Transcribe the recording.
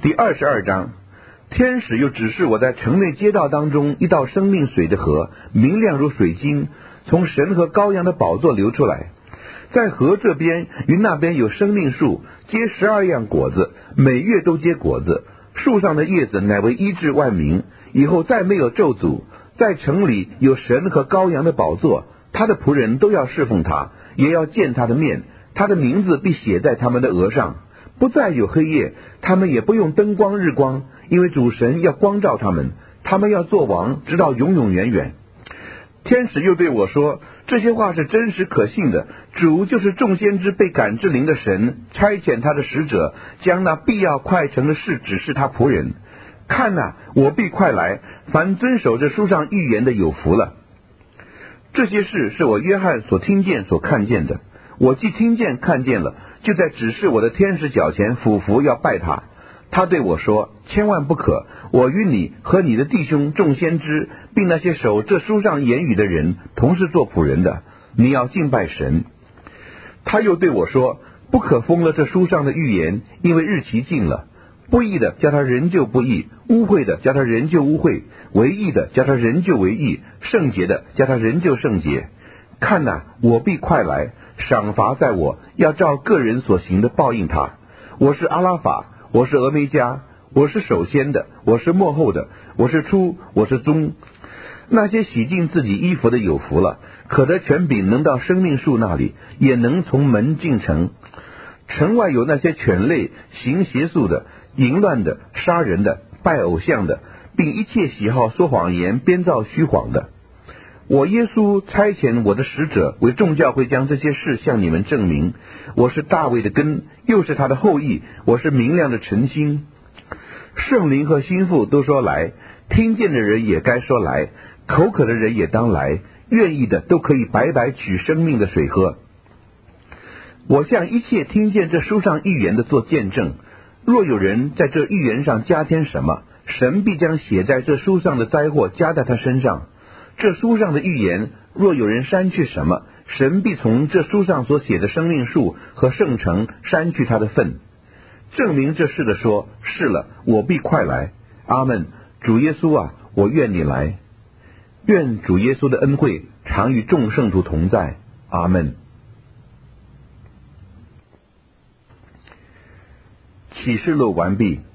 第22章，天使又指示我在城内街道当中一道生命水的河，明亮如水晶，从神和羔羊的宝座流出来。在河这边与那边有生命树，结12样果子，每月都结果子。树上的叶子乃为医治万民，以后再没有咒诅。在城里有神和羔羊的宝座，他的仆人都要侍奉他，也要见他的面，他的名字必写在他们的额上。不再有黑夜，他们也不用灯光日光，因为主神要光照他们，他们要做王，直到永永远远。天使又对我说，这些话是真实可信的，主就是众先知被感之灵的神，差遣他的使者，将那必要快成的事指示他仆人。看哪，我必快来，凡遵守这书上预言的有福了。这些事是我约翰所听见所看见的，我既听见看见了，就在指示我的天使脚前俯伏要拜他。他对我说，千万不可，我与你和你的弟兄众先知，并那些守这书上言语的人，同是做仆人的，你要敬拜神。他又对我说，不可封了这书上的预言，因为日期近了。不义的叫他仍旧不义，污秽的叫他仍旧污秽，为义的叫他仍旧为义，圣洁的叫他仍旧圣洁。看哪，我必快来，赏罚在我，要照个人所行的报应他。我是阿拉法，我是俄梅加，我是首先的，我是末后的，我是初，我是终。那些洗净自己衣服的有福了，可得权柄，能到生命树那里，也能从门进城。城外有那些犬类、行邪术的、淫乱的、杀人的、拜偶像的，并一切喜好说谎言、编造虚谎的。我耶稣差遣我的使者为众教会将这些事向你们证明。我是大卫的根，又是他的后裔，我是明亮的晨星。圣灵和心腹都说来，听见的人也该说来，口渴的人也当来，愿意的都可以白白取生命的水喝。我向一切听见这书上预言的做见证，若有人在这预言上加添什么，神必将写在这书上的灾祸加在他身上。这书上的预言，若有人删去什么，神必从这书上所写的生命树和圣城删去他的份。证明这事的说，是了，我必快来。阿们。主耶稣啊，我愿你来。愿主耶稣的恩惠常与众圣徒同在。阿们。启示录完毕。